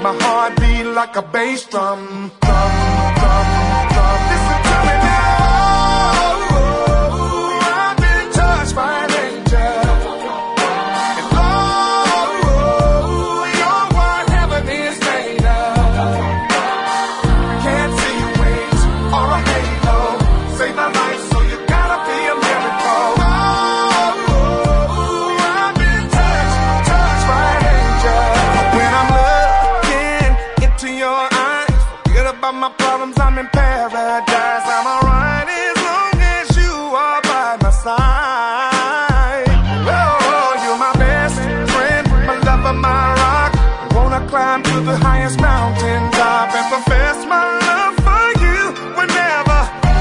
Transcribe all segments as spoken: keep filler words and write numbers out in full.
my heart beat like a bass drum, drum, drum, drum. Listen to me now. Oh, I've been touched by an angel. And oh, you're what heaven is made of. Can't see your wings or a halo. Save my life, so you gotta be a miracle. Oh, I've been touched, touched by an angel. When I'm looking into your eyes, forget about my problems, I'm in paradise. I'm alright as long as you are by my side. Oh, you're my best friend, my lover, my rock. I wanna climb to the highest mountain top and profess my love for you whenever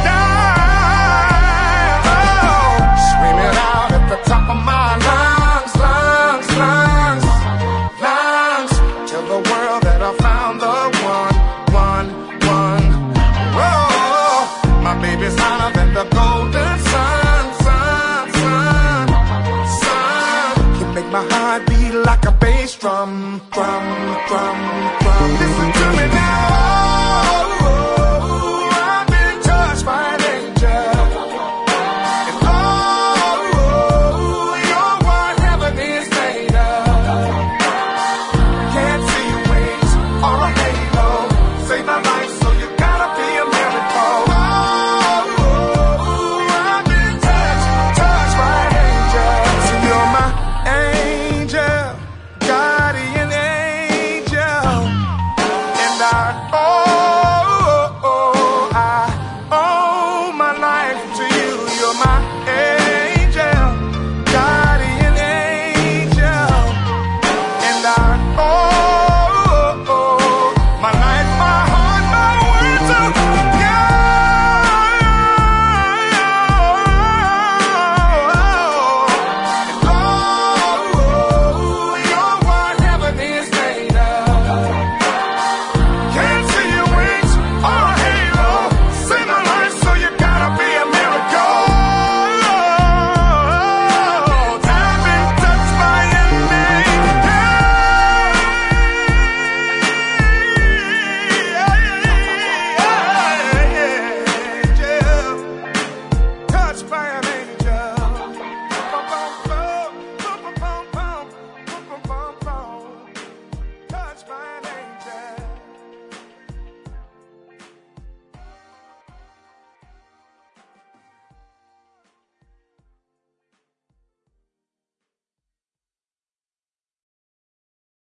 die. Oh, scream it out at the top of my lungs, lungs, lungs, lungs. Tell the world that I found the one, one, one. Oh, my baby's hotter than the golden sun, sun, sun, sun. You make my heart beat like a bass drum, drum, drum, drum. Listen to me now.